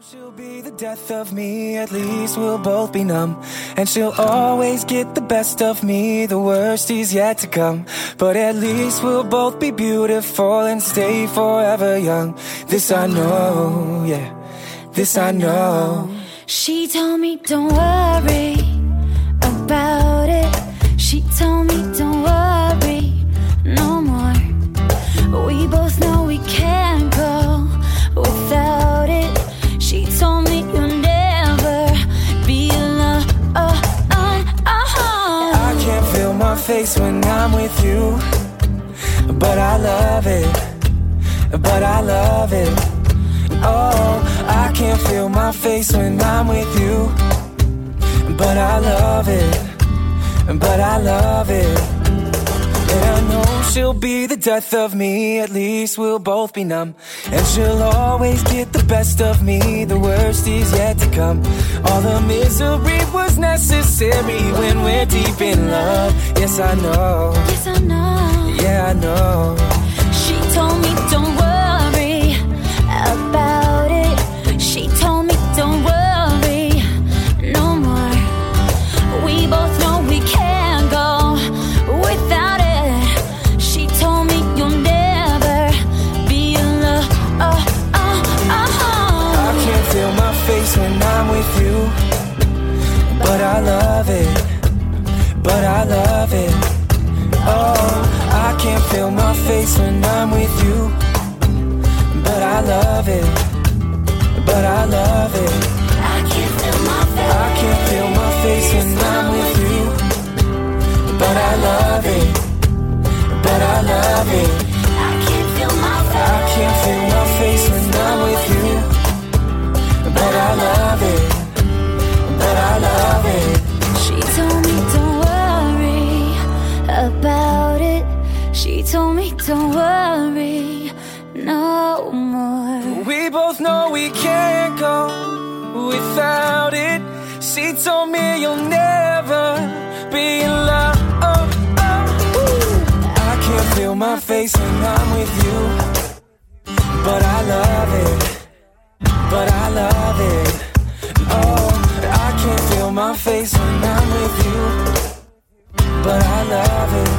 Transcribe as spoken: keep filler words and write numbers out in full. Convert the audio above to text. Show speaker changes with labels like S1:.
S1: She'll be the death of me, at least we'll both be numb. And she'll always get the best of me, the worst is yet to come. But at least we'll both be beautiful and stay forever young. This I know, yeah, this I know.
S2: She told me don't worry about it. She told me don't worry no more. We both know we can't go without it. She told me you'll never be alone. Oh, oh, oh.
S1: I can't feel my face when I'm with you, but I love it, but I love it. Oh, I can't feel my face when I'm with you, but I love it, but I love it. And I know she'll be the death of me, at least we'll both be numb. And she'll always get the best of me, the worst is yet to come. All the misery was necessary when we're deep in love. Yes, I know.
S2: Yes, I know.
S1: Yeah, I know.
S2: She told me don't worry about it. She told me don't worry no more. We both know we can't go without it. She told me you'll never be alone. Oh, oh, oh.
S1: I can't feel my face when I'm with you, but I love it, but I love it. Oh, I can't feel my face when I'm with you, but I love it, but I love it.
S2: I can't feel my face.
S1: I can't feel my face when I'm with you, but I love it, but I love it.
S2: I can't feel my face.
S1: I can't feel my face when I'm with you, but I love it, but I love it.
S2: She told me don't worry about it. She told me don't worry no more.
S1: We both know we can't go without it. She told me you'll never be alone. Oh, oh. I can't feel my face when I'm with you, but I love it, but I love it. Oh, I can't feel my face when I'm with you, but I love it,